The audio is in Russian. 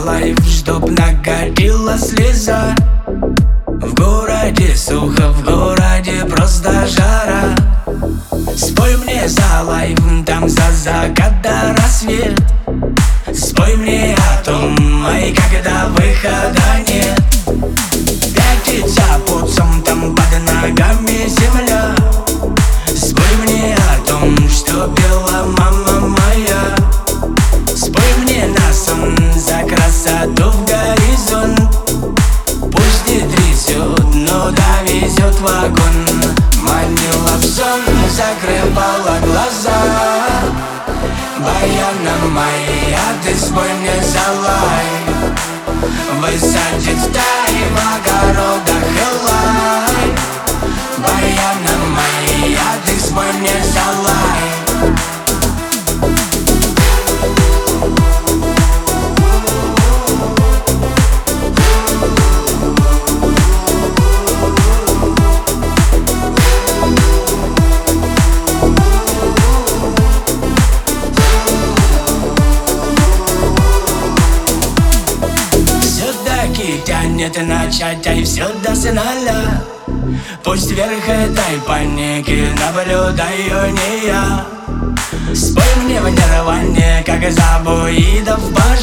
лайф, чтоб накатила слеза. В городе сухо, в городе просто жара. Спой мне за лайф, там за закат до рассвет. Спой мне о том, ай, когда выхода нет. Пятится путем, там под ногами земля. Спой мне о том, что пела мама моя. Спой мне на сон за красоту в горизонт. Пусть не трясет, но довезет вагон. Манила в сон, закрывала глаза. Баяна моя, ты спой мне за лайф. Высадит в тай в огородах элай. Баяна моя, ты спой мне за лайф. Тянет начать, ай, все до финала. Пусть вверх этой паники наблюдаю не я. Спой мне в нирване, как забоидов баш.